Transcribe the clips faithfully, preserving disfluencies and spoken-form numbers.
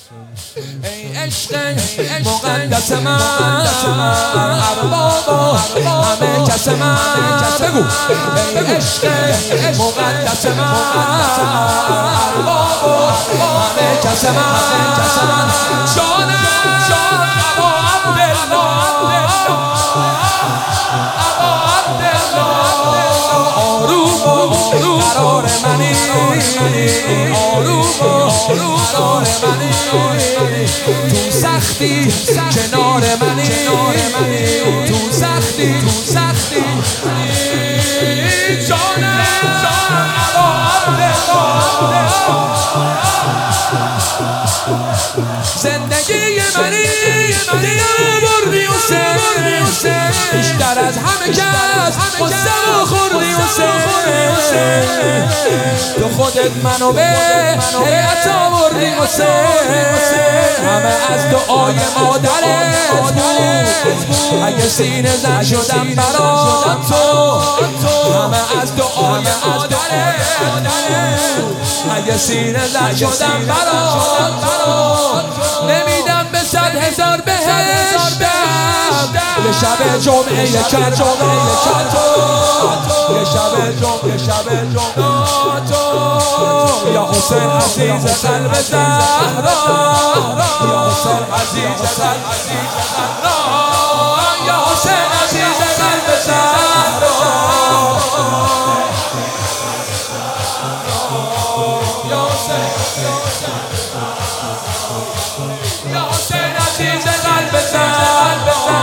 ای عشق مقدس من ارباب و همه کس من بگو ای عشق مقدس من ارباب و همه کس من جانم ابا عبدالله ابا عبدالله آروم و قرار منی آروم و قرار منی تو سختی کنار منی تو سختی تو سختی جانم ابا عبدالله زندگی منی دیگه بردی حسین بیشتر از همه کس قصه و خوردی حسین تو خودت منو به حیعت آوردی حسین همه از دعای مادرت بود اگه سینه زن شدم برا تو همه از دعای مادرت اگه سینه زن شدم برا تو نمیدم به صد هزار بهشتم یه شب جمعه یه کر جمعه یه کر تو یه شب جمعه یه شب جمعه تو یا حسین عزیز قلب زهرا یا حسین عزیز قلب زهرا یا حسین عزیز قلب زهرا یا حسین یا حسین عزیز قلب زهرا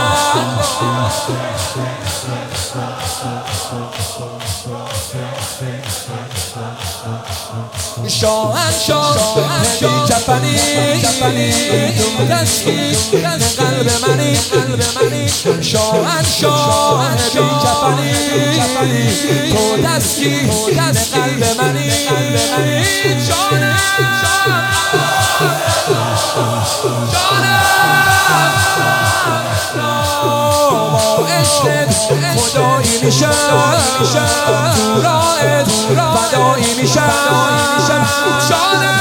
شاهن شاهن بی کفنی تو دستی قلب منی قلب منی شاهن شاهن بی کفنی تو دستی قلب منی قلب منی جانم جانم با عشقت خدایی میشم تو راهت فدایی میشم جانم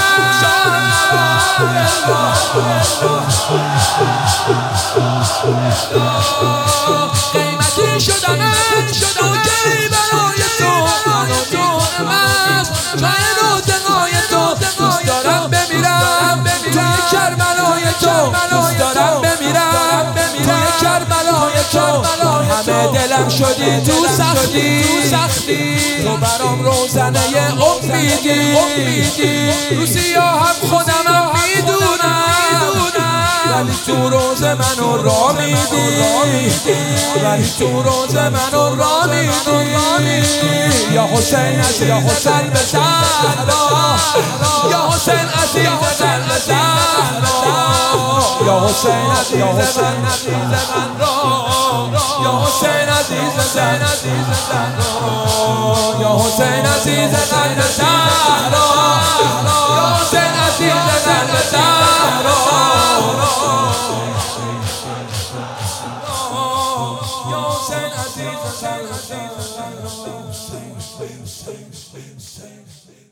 قیمتی شدم اوکی برای تو منو جونم از من و دقای تو دوست دارم بمیرم توی کربلای تو دوست دارم بمیرم توی کربلای تو همه دلم شدی تو سختی تو برام روزنه امیدی روزی هم خودمم میدونم ولی تو روز منو را میدی ولی تو روز منو را میدی یا حسین عزیز قلب زهرا یا حسین عزیز قلب زهرا یا حسین عزیز من را یا حسین عزیز زن یا حسین عزیز قلب زهرا یا حسین عزیز قلب زهرا یا حسین عزیز قلب زهرا